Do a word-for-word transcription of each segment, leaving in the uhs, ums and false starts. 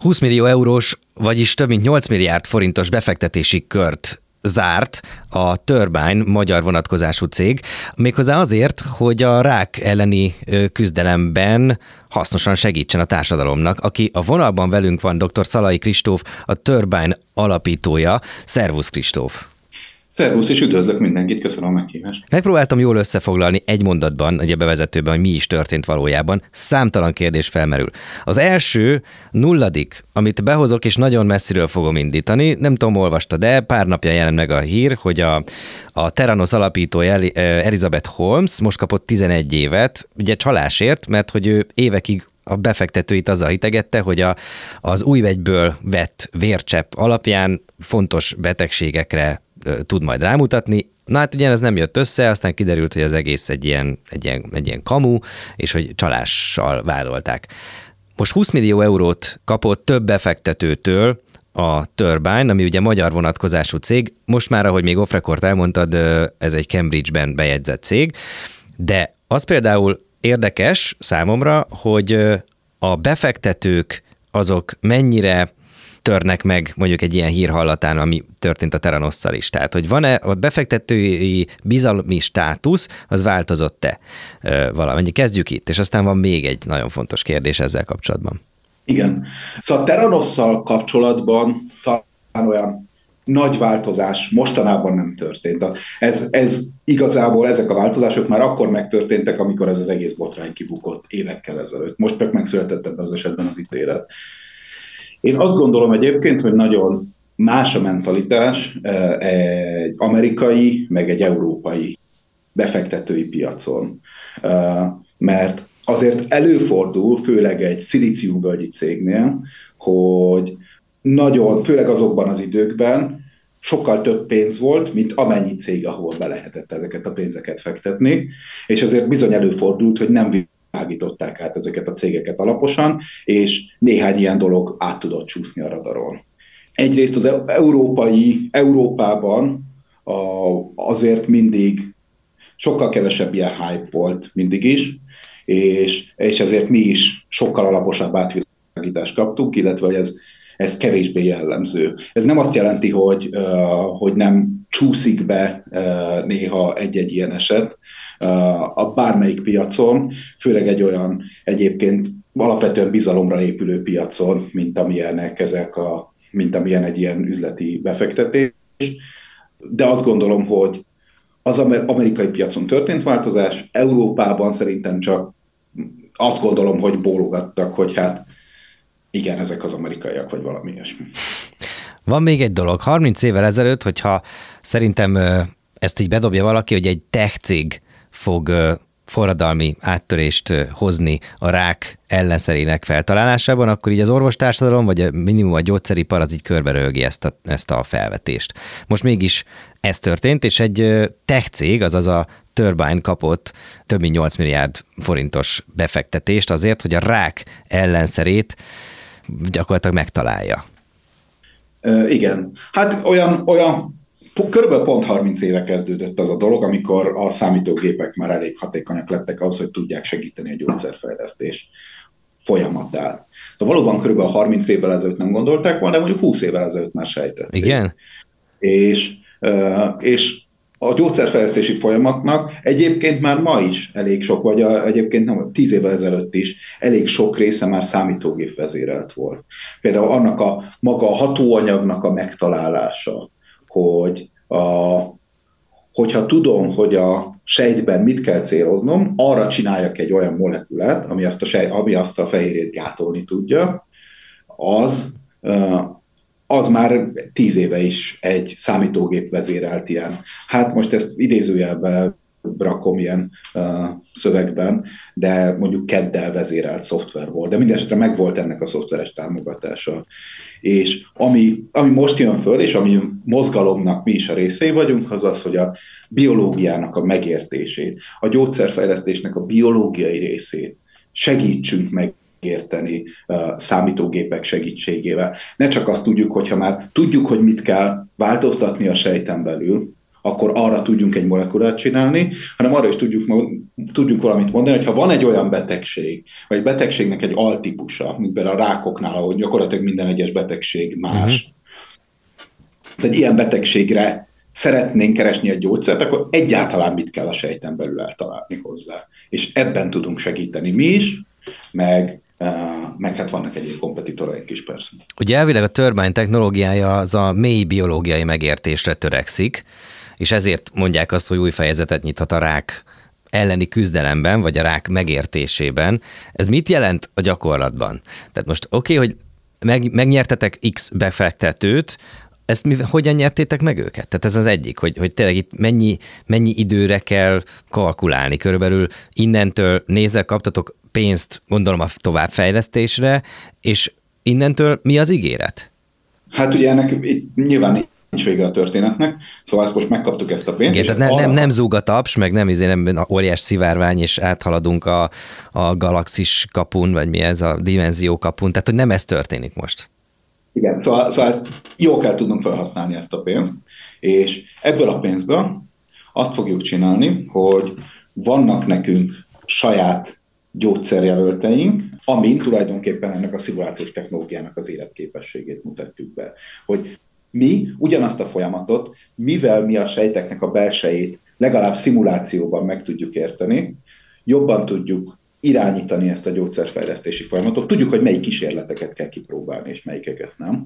húsz millió eurós, vagyis több mint nyolc milliárd forintos befektetési kört zárt a Turbine magyar vonatkozású cég, méghozzá azért, hogy a rák elleni küzdelemben hasznosan segítsen a társadalomnak. Aki a vonalban velünk van, dr. Szalai Kristóf, a Turbine alapítója. Szervusz, Kristóf! Szervusz, és üdvözlök mindenkit, köszönöm a meghívást. Megpróbáltam jól összefoglalni egy mondatban, ugye bevezetőben, hogy mi is történt valójában. Számtalan kérdés felmerül. Az első, nulladik, amit behozok, és nagyon messziről fogom indítani, nem tudom, olvastad, de pár napja jelent meg a hír, hogy a, a Theranos alapítója Elizabeth Holmes most kapott tizenegy évet, ugye csalásért, mert hogy ő évekig a befektetőit azzal hitegette, hogy a, az újvegyből vett vércsepp alapján fontos betegségekre tud majd rámutatni. Na hát ugye ez nem jött össze, aztán kiderült, hogy az egész egy ilyen, egy ilyen, egy ilyen kamu, és hogy csalással vádolták. Most húsz millió eurót kapott több befektetőtől a Turbine, ami ugye magyar vonatkozású cég. Most már, ahogy még off-record elmondtad, ez egy Cambridge-ben bejegyzett cég, de az például érdekes számomra, hogy a befektetők azok mennyire törnek meg mondjuk egy ilyen hír hallatán, ami történt a Theranosszal is. Tehát, hogy van-e a befektetői bizalmi státusz, az változott-e valamennyi? Kezdjük itt, és aztán van még egy nagyon fontos kérdés ezzel kapcsolatban. Igen. Szóval a Theranosszal kapcsolatban talán olyan nagy változás mostanában nem történt. Ez, ez igazából ezek a változások már akkor megtörténtek, amikor ez az egész botrány kibukott évekkel ezelőtt. Most meg megszületett ebben az esetben az ítélet. Én azt gondolom egyébként, hogy nagyon más a mentalitás egy amerikai, meg egy európai befektetői piacon. Mert azért előfordul, főleg egy szilíciumvölgyi cégnél, hogy nagyon, főleg azokban az időkben sokkal több pénz volt, mint amennyi cég, ahol be lehetett ezeket a pénzeket fektetni, és ezért bizony előfordult, hogy nem világították át ezeket a cégeket alaposan, és néhány ilyen dolog át tudott csúszni a radaron. Egyrészt az európai, Európában a, azért mindig sokkal kevesebb ilyen hype volt mindig is, és, és ezért mi is sokkal alaposabb átvilágítást kaptunk, illetve hogy ez, ez kevésbé jellemző. Ez nem azt jelenti, hogy, uh, hogy nem csúszik be uh, néha egy-egy ilyen eset, a bármelyik piacon, főleg egy olyan egyébként alapvetően bizalomra épülő piacon, mint amilyenek ezek a, mint amilyen egy ilyen üzleti befektetés. De azt gondolom, hogy az amerikai piacon történt változás, Európában szerintem csak azt gondolom, hogy bólogattak, hogy hát igen, ezek az amerikaiak, vagy valami ilyesmi. Van még egy dolog. harminc évvel ezelőtt, hogyha szerintem ezt így bedobja valaki, hogy egy tech cég fog forradalmi áttörést hozni a rák ellenszerének feltalálásában, akkor így az orvostársadalom, vagy a minimum a gyógyszeripar az így körberöhögi ezt a, ezt a felvetést. Most mégis ez történt, és egy tech cég, azaz a Turbine kapott több mint nyolc milliárd forintos befektetést azért, hogy a rák ellenszerét gyakorlatilag megtalálja. Uh, igen. Hát olyan, olyan körülbelül pont harminc éve kezdődött az a dolog, amikor a számítógépek már elég hatékonyak lettek ahhoz, hogy tudják segíteni a gyógyszerfejlesztés folyamatát. Szóval valóban körülbelül harminc évvel ezelőtt nem gondolták volna, de mondjuk húsz évvel ezelőtt már sejtették. Igen? És, és a gyógyszerfejlesztési folyamatnak egyébként már ma is elég sok, vagy a, egyébként nem, tíz évvel ezelőtt is elég sok része már számítógép vezérelt volt. Például annak a maga a hatóanyagnak a megtalálása, hogy a, hogyha tudom, hogy a sejtben mit kell céloznom, arra csináljak egy olyan molekulát, ami azt a, sej, ami azt a fehérjét gátolni tudja, az, az már tíz éve is egy számítógép vezérelt ilyen. Hát most ezt idézőjelben rakom ilyen uh, szövegben, de mondjuk keddel vezérelt szoftver volt, de mindenesetre megvolt ennek a szoftveres támogatása. És ami, ami most jön föl, és ami mozgalomnak mi is a részei vagyunk, az az, hogy a biológiának a megértését, a gyógyszerfejlesztésnek a biológiai részét segítsünk megérteni uh, számítógépek segítségével. Ne csak azt tudjuk, hogyha már tudjuk, hogy mit kell változtatni a sejten belül, akkor arra tudjunk egy molekulát csinálni, hanem arra is tudjuk, tudjunk valamit mondani, hogy ha van egy olyan betegség, vagy egy betegségnek egy altípusa, mint például a rákoknál, ahogy gyakorlatilag minden egyes betegség más, uh-huh. egy ilyen betegségre szeretnénk keresni egy gyógyszert, akkor egyáltalán mit kell a sejten belül eltalálni hozzá. És ebben tudunk segíteni mi is, meg, meg hát vannak egyéb kompetitoraink is persze. Ugye elvileg a turbine technológiája az a mély biológiai megértésre törekszik, és ezért mondják azt, hogy új fejezetet nyithat a rák elleni küzdelemben, vagy a rák megértésében. Ez mit jelent a gyakorlatban? Tehát most oké, okay, hogy meg, megnyertetek X befektetőt, ezt mi, hogyan nyertétek meg őket? Tehát ez az egyik, hogy, hogy tényleg itt mennyi, mennyi időre kell kalkulálni. Körülbelül innentől nézzel, kaptatok pénzt, gondolom a továbbfejlesztésre, és innentől mi az ígéret? Hát ugye ennek itt nyilván nincs vége a történetnek, szóval ezt most megkaptuk ezt a pénzt. Igen, tehát ne, nem, nem zúg a taps, meg nem, izé, nem óriás szivárvány, és áthaladunk a, a galaxis kapun, vagy mi ez a dimenzió kapun, tehát hogy nem ez történik most. Igen, szóval, szóval ezt jól kell tudnunk felhasználni ezt a pénzt, és ebből a pénzből azt fogjuk csinálni, hogy vannak nekünk saját gyógyszerjelölteink, amin tulajdonképpen ennek a szimulációs technológiának az életképességét mutatjuk be. Hogy mi ugyanazt a folyamatot, mivel mi a sejteknek a belsejét legalább szimulációban meg tudjuk érteni, jobban tudjuk irányítani ezt a gyógyszerfejlesztési folyamatot. Tudjuk, hogy melyik kísérleteket kell kipróbálni, és melyikeket nem.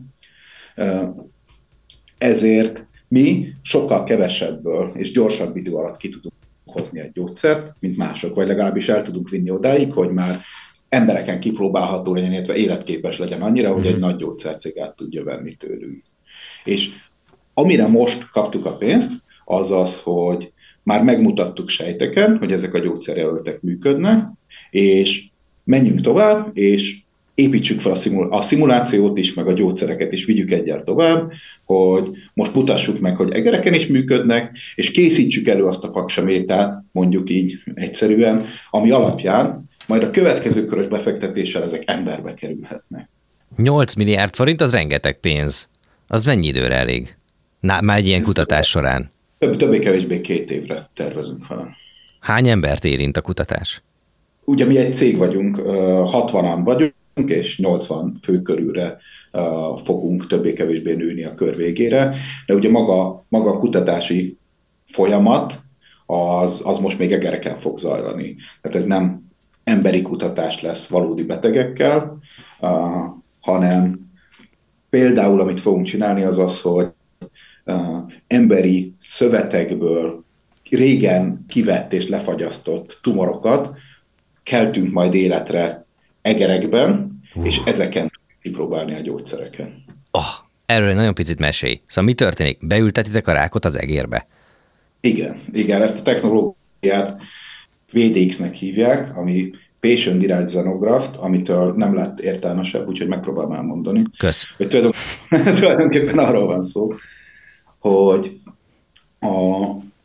Ezért mi sokkal kevesebből és gyorsabb idő alatt ki tudunk hozni egy gyógyszert, mint mások, vagy legalábbis el tudunk vinni odáig, hogy már embereken kipróbálható legyen, illetve életképes legyen annyira, hogy egy nagy gyógyszercég át tudja venni tőlünk. És amire most kaptuk a pénzt, az az, hogy már megmutattuk sejteken, hogy ezek a gyógyszerjelöltek működnek, és menjünk tovább, és építsük fel a, szimul- a szimulációt is, meg a gyógyszereket is vigyük egyel tovább, hogy most mutassuk meg, hogy egereken is működnek, és készítsük elő azt a paksamétát, mondjuk így egyszerűen, ami alapján majd a következő körös befektetéssel ezek emberbe kerülhetnek. nyolc milliárd forint, az rengeteg pénz. Az mennyi időre elég? Na, már egy ilyen Ez kutatás során. Több, többé-kevésbé két évre tervezünk vele. Hány embert érint a kutatás? Ugye mi egy cég vagyunk, hatvanan vagyunk, és nyolcvan fő körülre fogunk többé-kevésbé nőni a kör végére, de ugye maga, maga a kutatási folyamat az, az most még egereken fog zajlani. Tehát ez nem emberi kutatás lesz valódi betegekkel, hanem például, amit fogunk csinálni, az az, hogy emberi szövetekből régen kivett és lefagyasztott tumorokat keltünk majd életre egerekben, uh. és ezeken kipróbálni a gyógyszereken. Oh, erről egy nagyon picit mesélj. Szóval mi történik? Beültetitek a rákot az egérbe? Igen, igen, ezt a technológiát vé dé iksz-nek hívják, ami Patient Derived Xenograft, amitől nem lett értelmesebb, úgyhogy megpróbálom elmondani. Kösz. Hogy tulajdonképpen, tulajdonképpen arról van szó, hogy a,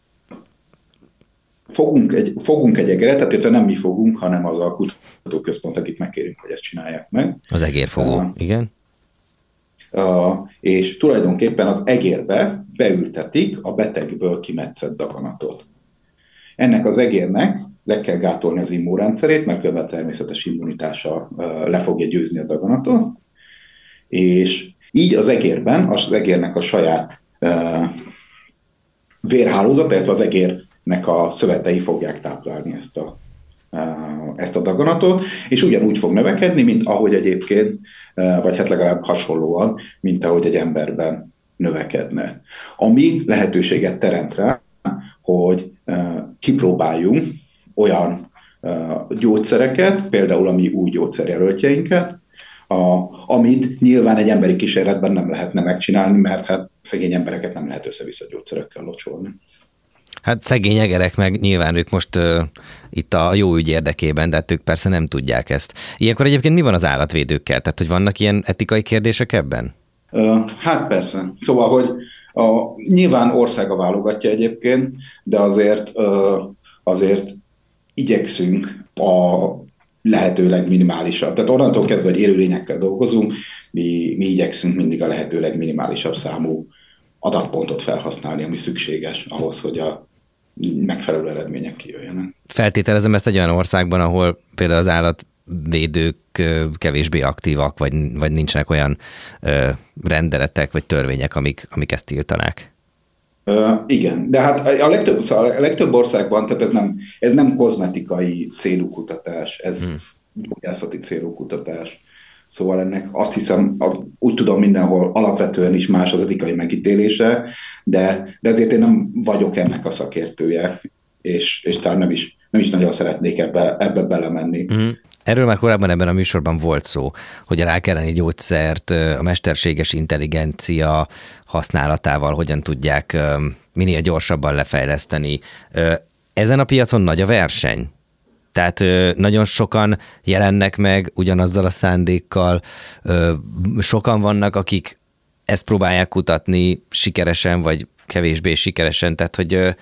fogunk, egy, fogunk egy egeret, tehát nem mi fogunk, hanem az a kutatóközpont, akit megkérünk, hogy ezt csinálják meg. Az egérfogó, uh, igen. Uh, és tulajdonképpen az egérbe beültetik a betegből kimetszett daganatot. Ennek az egérnek le kell gátolni az immunrendszerét, mert a természetes immunitása uh, le fogja győzni a daganatot, és így az egérben, az egérnek a saját uh, vérhálózat, illetve az egérnek a szövetei fogják táplálni ezt a, uh, ezt a daganatot, és ugyanúgy fog növekedni, mint ahogy egyébként, uh, vagy hát legalább hasonlóan, mint ahogy egy emberben növekedne. Ami lehetőséget teremt rá, hogy uh, kipróbáljunk olyan uh, gyógyszereket, például a mi új gyógyszerjelöltjeinket, A, amit nyilván egy emberi kísérletben nem lehetne megcsinálni, mert hát szegény embereket nem lehet össze-vissza gyógyszerekkel locsolni. Hát szegény egerek meg nyilván ők most uh, itt a jó ügy érdekében, de hát ők persze nem tudják ezt. Ilyenkor egyébként mi van az állatvédőkkel? Tehát, hogy vannak ilyen etikai kérdések ebben? Uh, hát persze. Szóval, hogy a, nyilván országa válogatja egyébként, de azért, uh, azért igyekszünk a lehetőleg minimálisabb. Tehát onnantól kezdve, hogy élőlényekkel dolgozunk, mi, mi igyekszünk mindig a lehetőleg minimálisabb számú adatpontot felhasználni, ami szükséges ahhoz, hogy a megfelelő eredmények kijöjjenek. Feltételezem ezt egy olyan országban, ahol például az állatvédők kevésbé aktívak, vagy, vagy nincsenek olyan ö, rendeletek, vagy törvények, amik, amik ezt tiltanák. Uh, igen, de hát a legtöbb, szóval a legtöbb országban, tehát ez nem, ez nem kozmetikai célú kutatás, ez hmm. gyógyászati célú kutatás. Szóval ennek azt hiszem, úgy tudom mindenhol alapvetően is más az etikai megítélése, de, de ezért én nem vagyok ennek a szakértője, és, és talán nem is, nem is nagyon szeretnék ebbe, ebbe belemenni. Mm. Erről már korábban ebben a műsorban volt szó, hogy a rák elleni gyógyszert a mesterséges intelligencia használatával hogyan tudják minél gyorsabban lefejleszteni. Ezen a piacon nagy a verseny? Tehát ö, nagyon sokan jelennek meg ugyanazzal a szándékkal, ö, sokan vannak, akik ezt próbálják kutatni sikeresen, vagy kevésbé sikeresen, tehát hogy ö,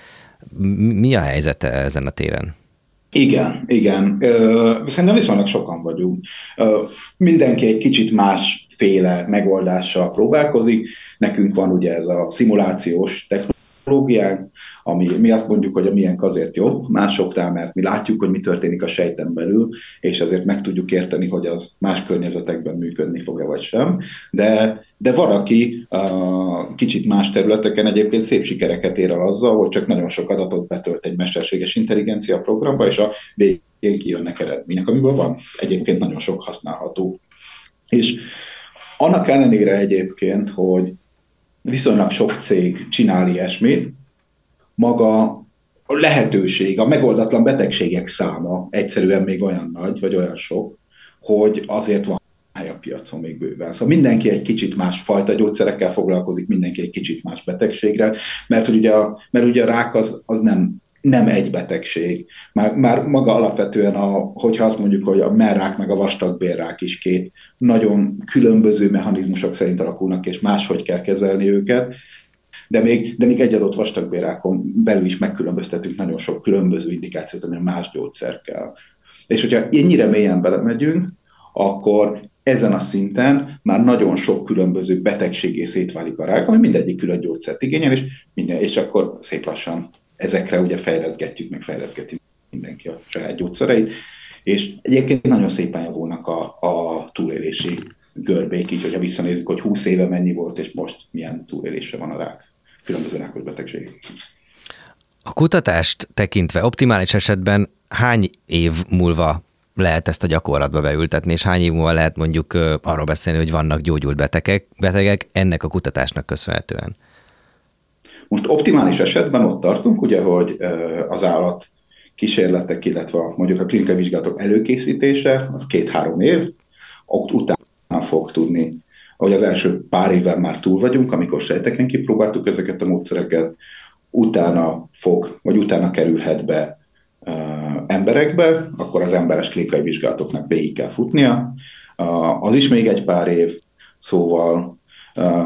mi a helyzete ezen a téren? Igen, igen. Ö, szerintem viszonylag sokan vagyunk. Ö, mindenki egy kicsit másféle megoldással próbálkozik. Nekünk van ugye ez a szimulációs technológiánk, ami mi azt mondjuk, hogy a miénk azért jobb másoknál, mert mi látjuk, hogy mi történik a sejten belül, és ezért meg tudjuk érteni, hogy az más környezetekben működni fog-e vagy sem. De, de van, aki uh, kicsit más területeken egyébként szép sikereket ér el azzal, hogy csak nagyon sok adatot betölt egy mesterséges intelligencia programba, és a végén kijönnek eredmények, amiből van egyébként nagyon sok használható. És annak ellenére egyébként, hogy viszonylag sok cég csinál ilyesmit, maga a lehetőség, a megoldatlan betegségek száma egyszerűen még olyan nagy, vagy olyan sok, hogy azért van hely a piacon még bőven. Szóval mindenki egy kicsit más fajta gyógyszerekkel foglalkozik, mindenki egy kicsit más betegségre, mert ugye a, mert ugye a rák az, az nem, nem egy betegség. Már, már maga alapvetően, a, hogyha azt mondjuk, hogy a mellrák meg a vastagbélrák is két nagyon különböző mechanizmusok szerint alakulnak, és máshogy kell kezelni őket, de még, de még egy adott vastagbélrákon belül is megkülönböztetünk nagyon sok különböző indikációt, ami más gyógyszer kell. És hogyha ennyire mélyen belemegyünk, akkor ezen a szinten már nagyon sok különböző betegségé szétválik a rák, ami mindegyik külön gyógyszert igényel, és, minden, és akkor szép lassan ezekre ugye fejleszgetjük, meg fejleszgeti mindenki a saját gyógyszereit, és egyébként nagyon szépen javulnak a, a túlélési görbék, így hogyha visszanézzük, hogy húsz éve mennyi volt, és most milyen túlélésre van a rák, különböző rákos betegségek. A kutatást tekintve optimális esetben hány év múlva lehet ezt a gyakorlatba beültetni, és hány év múlva lehet mondjuk arról beszélni, hogy vannak gyógyult betegek, betegek ennek a kutatásnak köszönhetően? Most optimális esetben ott tartunk, ugye, hogy az állat kísérletek, illetve mondjuk a klinikai vizsgálatok előkészítése, az két-három év, ott utána fog tudni, hogy az első pár évvel már túl vagyunk, amikor sejteken kipróbáltuk ezeket a módszereket, utána fog, vagy utána kerülhet be uh, emberekbe, akkor az emberes klinikai vizsgálatoknak végig kell futnia. Uh, az is még egy pár év, szóval uh,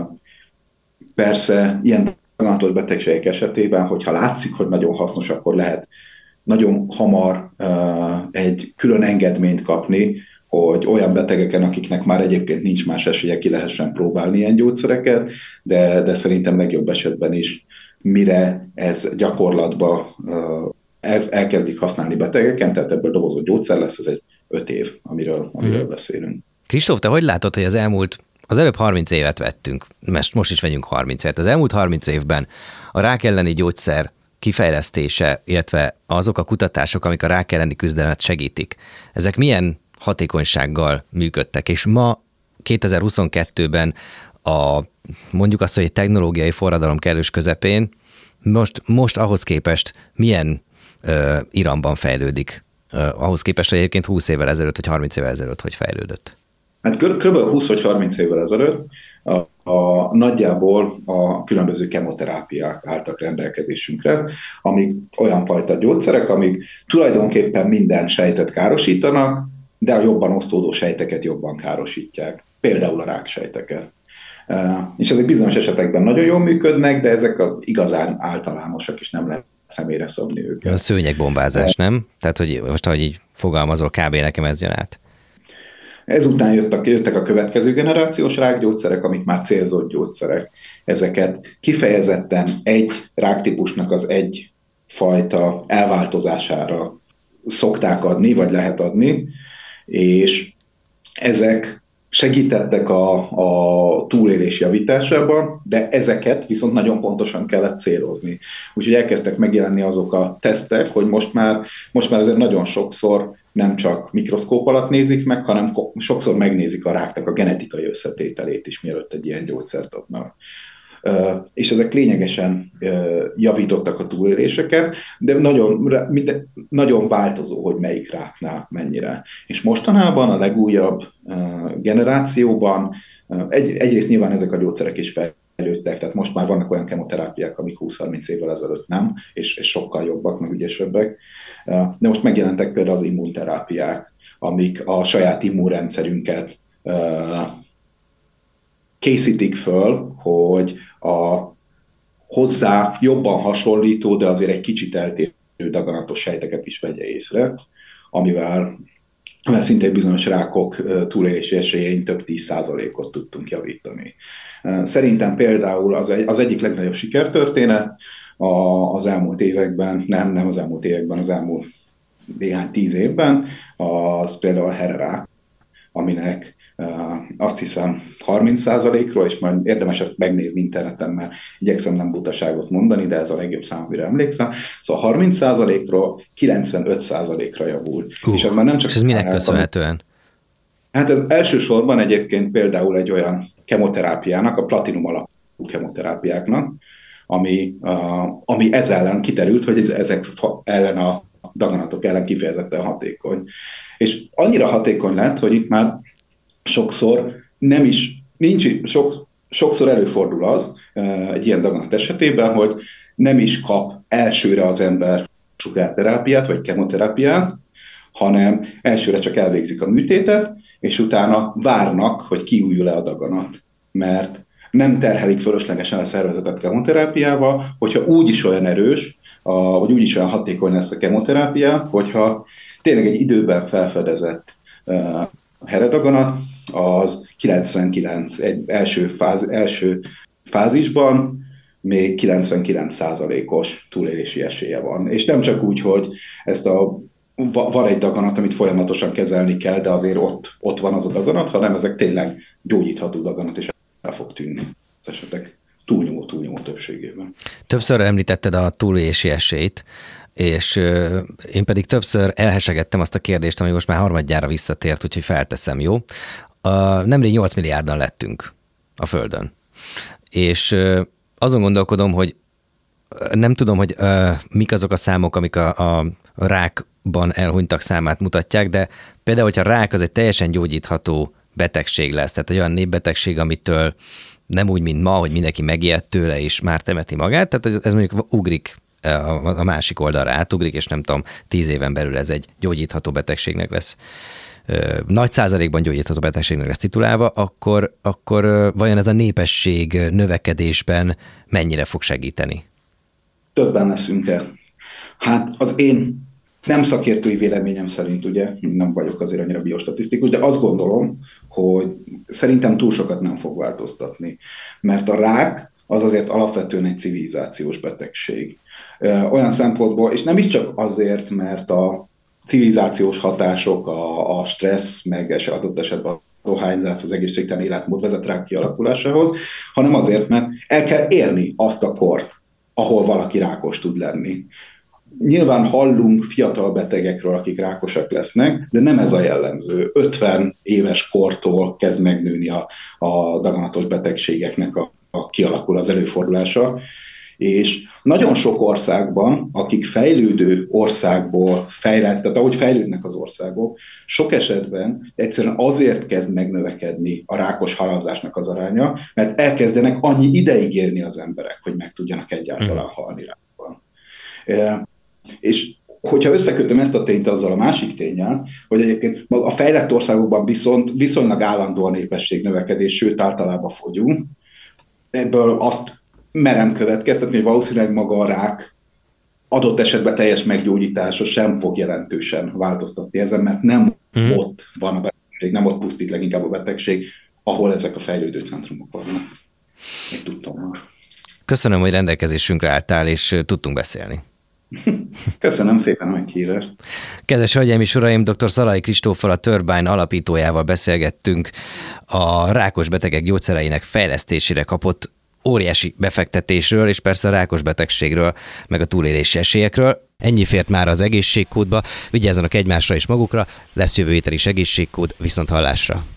persze ilyen daganatos betegségek esetében, hogyha látszik, hogy nagyon hasznos, akkor lehet nagyon hamar uh, egy külön engedményt kapni, hogy olyan betegeken, akiknek már egyébként nincs más esélye, ki lehessen próbálni ilyen gyógyszereket, de, de szerintem legjobb esetben is, mire ez gyakorlatban uh, el, elkezdik használni betegeken, tehát ebből dobozott gyógyszer lesz, ez egy öt év, amiről, amiről hmm. beszélünk. Kristóf, te hogy látod, hogy az elmúlt, az előbb harminc évet vettünk, most, most is vegyünk harminc évet, az elmúlt harminc évben a rák elleni gyógyszer kifejlesztése, illetve azok a kutatások, amik a rák elleni küzdelmet segítik, ezek milyen hatékonysággal működtek, és ma kétezer-huszonkettőben a, mondjuk azt, hogy egy technológiai forradalom kellős közepén, most, most ahhoz képest milyen ö, iramban fejlődik, ö, ahhoz képest, hogy egyébként húsz évvel ezelőtt, vagy harminc évvel ezelőtt, hogy fejlődött? Hát kb. húsz vagy harminc évvel ezelőtt a, a, nagyjából a különböző kemoterápiák álltak rendelkezésünkre, amik olyan fajta gyógyszerek, amik tulajdonképpen minden sejtet károsítanak, de a jobban osztódó sejteket jobban károsítják, például a ráksejteket. Uh, és ezek bizonyos esetekben nagyon jól működnek, de ezek az igazán általánosak, és nem lehet személyre szabni őket. A szőnyegbombázás, nem? Tehát, hogy most, ahogy így fogalmazol, kb. Nekem ez jön át. Ezután jöttek, jöttek a következő generációs rákgyógyszerek, amik már célzott gyógyszerek. Ezeket kifejezetten egy ráktípusnak az egy fajta elváltozására szokták adni, vagy lehet adni, és ezek segítettek a, a túlélés javításában, de ezeket viszont nagyon pontosan kellett célozni. Úgyhogy elkezdtek megjelenni azok a tesztek, hogy most már, most már azért nagyon sokszor nem csak mikroszkóp alatt nézik meg, hanem sokszor megnézik a ráknak a genetikai összetételét is, mielőtt egy ilyen gyógyszert adnak. Uh, és ezek lényegesen uh, javítottak a túléléseket, de nagyon, nagyon változó, hogy melyik ráknál mennyire. És mostanában a legújabb uh, generációban uh, egy, egyrészt nyilván ezek a gyógyszerek is fejlődtek, tehát most már vannak olyan kemoterápiák, amik húsz-harminc évvel ezelőtt nem, és, és sokkal jobbak, meg ügyesebbek. Uh, de most megjelentek például az immunterápiák, amik a saját immunrendszerünket uh, készítik föl, hogy a hozzá jobban hasonlító, de azért egy kicsit eltérő daganatos sejteket is vegye észre, amivel, amivel szintén bizonyos rákok túlélési esélyein több tíz százalékot tudtunk javítani. Szerintem például az, egy, az egyik legnagyobb sikertörténet az elmúlt években, nem, nem az elmúlt években, az elmúlt néhány tíz évben, az például a hererák, aminek Uh, azt hiszem harminc százalékról, és majd érdemes ezt megnézni interneten, mert igyekszem nem butaságot mondani, de ez a legjobb szám, amire emlékszem. Szóval harminc százalékról kilencvenöt százalékra javult. Uh, és ez már nem csak... És ez minek köszönhetően? Hát ez elsősorban egyébként például egy olyan kemoterápiának, a platinum alapú kemoterápiáknak, ami, uh, ami ez ellen kiterült, hogy ezek ellen a daganatok ellen kifejezetten hatékony. És annyira hatékony lett, hogy itt már sokszor nem is, nincs, sok, sokszor előfordul az egy ilyen daganat esetében, hogy nem is kap elsőre az ember sugárterápiát vagy kemoterápiát, hanem elsőre csak elvégzik a műtétet, és utána várnak, hogy kiújul-e a daganat, mert nem terhelik fölöslegesen a szervezetet kemoterápiával, hogyha úgyis olyan erős, a, vagy úgyis olyan hatékony lesz a kemoterápia, hogyha tényleg egy időben felfedezett uh, heredaganat, az kilencvenkilenc, egy első, fáz, első fázisban még kilencvenkilenc százalékos túlélési esélye van. És nem csak úgy, hogy ezt a, van egy daganat, amit folyamatosan kezelni kell, de azért ott, ott van az a daganat, hanem ezek tényleg gyógyítható daganat, és el fog tűnni az esetek túlnyomó-túlnyomó többségében. Többször említetted a túlélési esélyt, és én pedig többször elhesegettem azt a kérdést, ami most már harmadjára visszatért, úgyhogy felteszem, jó? Nemrég nyolc milliárdan lettünk a Földön, és azon gondolkodom, hogy nem tudom, hogy mik azok a számok, amik a, a rákban elhunytak számát mutatják, de például, hogyha rák az egy teljesen gyógyítható betegség lesz, tehát egy olyan népbetegség, amitől nem úgy, mint ma, hogy mindenki megijed tőle és már temeti magát, tehát ez, ez mondjuk ugrik, a másik oldalra átugrik, és nem tudom, tíz éven belül ez egy gyógyítható betegségnek lesz, nagy százalékban gyógyítható betegségnek lesz titulálva, akkor, akkor vajon ez a népesség növekedésben mennyire fog segíteni? Többen leszünk el. Hát az én nem szakértői véleményem szerint, ugye, nem vagyok azért annyira biostatisztikus, de azt gondolom, hogy szerintem túl sokat nem fog változtatni. Mert a rák az azért alapvetően egy civilizációs betegség. Olyan szempontból, és nem is csak azért, mert a civilizációs hatások, a, a stressz, meg adott esetben a dohányzás, az egészségtelen életmód vezet rák kialakulásához, hanem azért, mert el kell érni azt a kort, ahol valaki rákos tud lenni. Nyilván hallunk fiatal betegekről, akik rákosak lesznek, de nem ez a jellemző. ötven éves kortól kezd megnőni a, a daganatos betegségeknek a, a kialakul az előfordulása, és nagyon sok országban, akik fejlődő országból fejlett, tehát ahogy fejlődnek az országok, sok esetben egyszerűen azért kezd megnövekedni a rákos halálozásnak az aránya, mert elkezdenek annyi ideig érni az emberek, hogy meg tudjanak egyáltalán halni rákban. E, és hogyha összekötöm ezt a tényt azzal a másik ténnyel, hogy egyébként a fejlett országokban viszont viszonylag állandó a népesség növekedés, sőt általában fogyunk, ebből azt merem következtetni, hogy valószínűleg maga a rák adott esetben teljes meggyógyítása sem fog jelentősen változtatni ezen, mert nem mm. ott van a betegség, nem ott pusztít leginkább a betegség, ahol ezek a fejlődő centrumok vannak. Még tudtam már. Köszönöm, hogy rendelkezésünkre álltál, és tudtunk beszélni. Köszönöm szépen a meghívást. Kedves hölgyeim és uraim, dr. Szalai Kristóffal, a Turbine alapítójával beszélgettünk a rákos betegek gyógyszereinek fejlesztésére kapott óriási befektetésről, és persze a rákos betegségről, meg a túlélési esélyekről. Ennyi fért már az egészségkódba, vigyázzanak egymásra és magukra, lesz jövő héten is egészségkód, viszont hallásra.